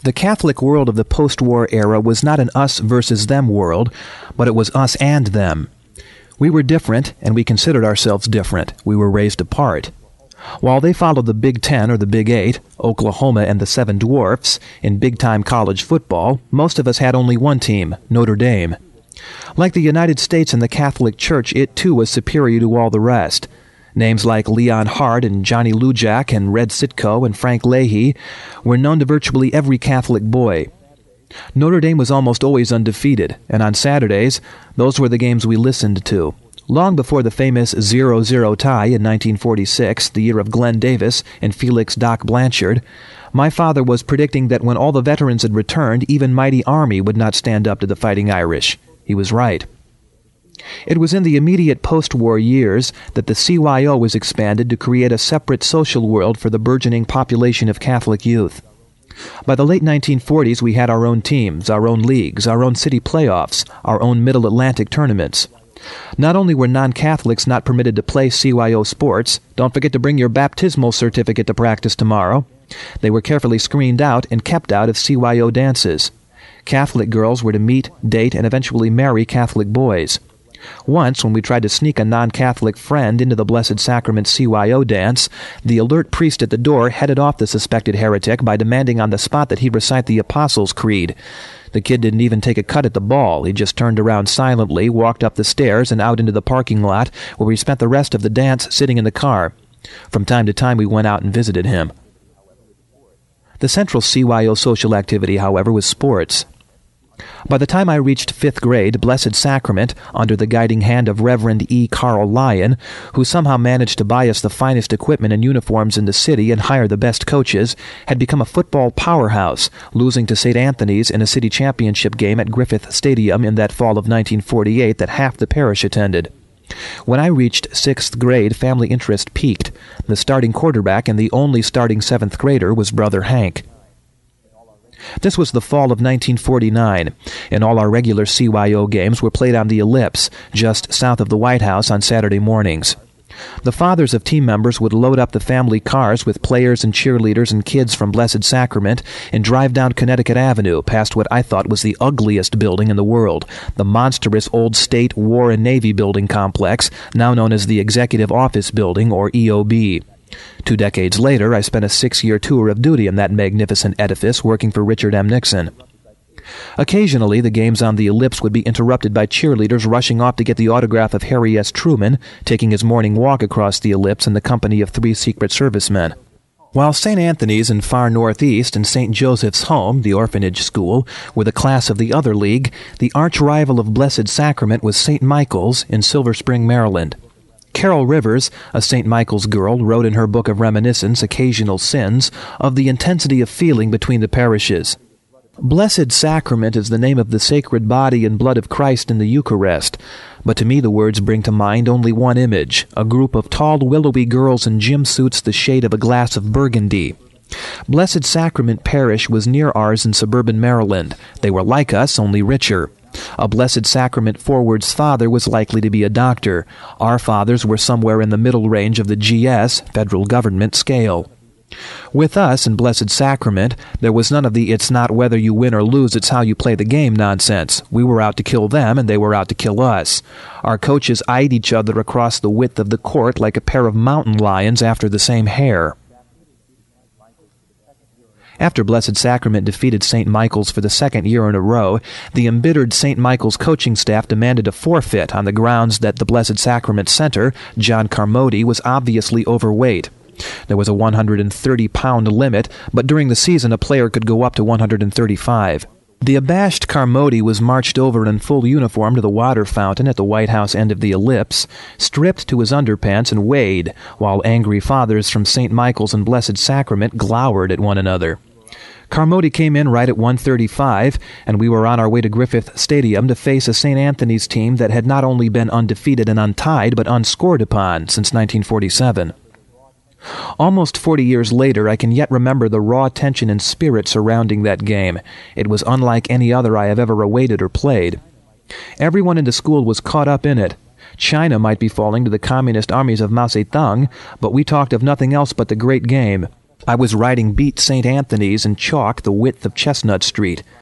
The Catholic world of the post-war era was not an us versus them world, but it was us and them. We were different, and we considered ourselves different. We were raised apart. While they followed the Big Ten or the Big Eight, Oklahoma and the Seven Dwarfs, in big-time college football, most of us had only one team, Notre Dame. Like the United States and the Catholic Church, it too was superior to all the rest. Names like Leon Hart and Johnny Lujack and Red Sitko and Frank Leahy were known to virtually every Catholic boy. Notre Dame was almost always undefeated, and on Saturdays, those were the games we listened to. Long before the famous 0-0 tie in 1946, the year of Glenn Davis and Felix Doc Blanchard, my father was predicting that when all the veterans had returned, even mighty Army would not stand up to the Fighting Irish. He was right. It was in the immediate post-war years that the CYO was expanded to create a separate social world for the burgeoning population of Catholic youth. By the late 1940s, we had our own teams, our own leagues, our own city playoffs, our own Middle Atlantic tournaments. Not only were non-Catholics not permitted to play CYO sports, don't forget to bring your baptismal certificate to practice tomorrow. They were carefully screened out and kept out of CYO dances. Catholic girls were to meet, date, and eventually marry Catholic boys. Once, when we tried to sneak a non-Catholic friend into the Blessed Sacrament CYO dance, the alert priest at the door headed off the suspected heretic by demanding on the spot that he recite the Apostles' Creed. The kid didn't even take a cut at the ball. He just turned around silently, walked up the stairs, and out into the parking lot, where we spent the rest of the dance sitting in the car. From time to time, we went out and visited him. The central CYO social activity, however, was sports. By the time I reached 5th grade, Blessed Sacrament, under the guiding hand of Reverend E. Carl Lyon, who somehow managed to buy us the finest equipment and uniforms in the city and hire the best coaches, had become a football powerhouse, losing to St. Anthony's in a city championship game at Griffith Stadium in that fall of 1948 that half the parish attended. When I reached 6th grade, family interest peaked. The starting quarterback and the only starting 7th grader was Brother Hank. This was the fall of 1949, and all our regular CYO games were played on the Ellipse, just south of the White House on Saturday mornings. The fathers of team members would load up the family cars with players and cheerleaders and kids from Blessed Sacrament and drive down Connecticut Avenue past what I thought was the ugliest building in the world, the monstrous old State War and Navy building complex, now known as the Executive Office Building, or EOB. 2 decades later, I spent a 6-year tour of duty in that magnificent edifice working for Richard M. Nixon. Occasionally, the games on the Ellipse would be interrupted by cheerleaders rushing off to get the autograph of Harry S. Truman, taking his morning walk across the Ellipse in the company of 3 Secret Servicemen. While St. Anthony's in far northeast and St. Joseph's Home, the orphanage school, were the class of the other league, the arch-rival of Blessed Sacrament was St. Michael's in Silver Spring, Maryland. Carol Rivers, a St. Michael's girl, wrote in her book of reminiscence, Occasional Sins, of the intensity of feeling between the parishes. Blessed Sacrament is the name of the sacred body and blood of Christ in the Eucharist, but to me the words bring to mind only one image, a group of tall, willowy girls in gym suits the shade of a glass of burgundy. Blessed Sacrament Parish was near ours in suburban Maryland. They were like us, only richer. A Blessed Sacrament forward's father was likely to be a doctor. Our fathers were somewhere in the middle range of the GS, federal government, scale. With us in Blessed Sacrament, there was none of the "it's not whether you win or lose, it's how you play the game" nonsense. We were out to kill them, and they were out to kill us. Our coaches eyed each other across the width of the court like a pair of mountain lions after the same hare. After Blessed Sacrament defeated St. Michael's for the 2nd year in a row, the embittered St. Michael's coaching staff demanded a forfeit on the grounds that the Blessed Sacrament center, John Carmody, was obviously overweight. There was a 130-pound limit, but during the season a player could go up to 135. The abashed Carmody was marched over in full uniform to the water fountain at the White House end of the Ellipse, stripped to his underpants and weighed, while angry fathers from St. Michael's and Blessed Sacrament glowered at one another. Carmody came in right at 135, and we were on our way to Griffith Stadium to face a St. Anthony's team that had not only been undefeated and untied, but unscored upon since 1947. Almost 40 years later, I can yet remember the raw tension and spirit surrounding that game. It was unlike any other I have ever awaited or played. Everyone in the school was caught up in it. China might be falling to the communist armies of Mao Zedong, but we talked of nothing else but the great game. I was writing Beat St. Anthony's in chalk the width of Chestnut Street.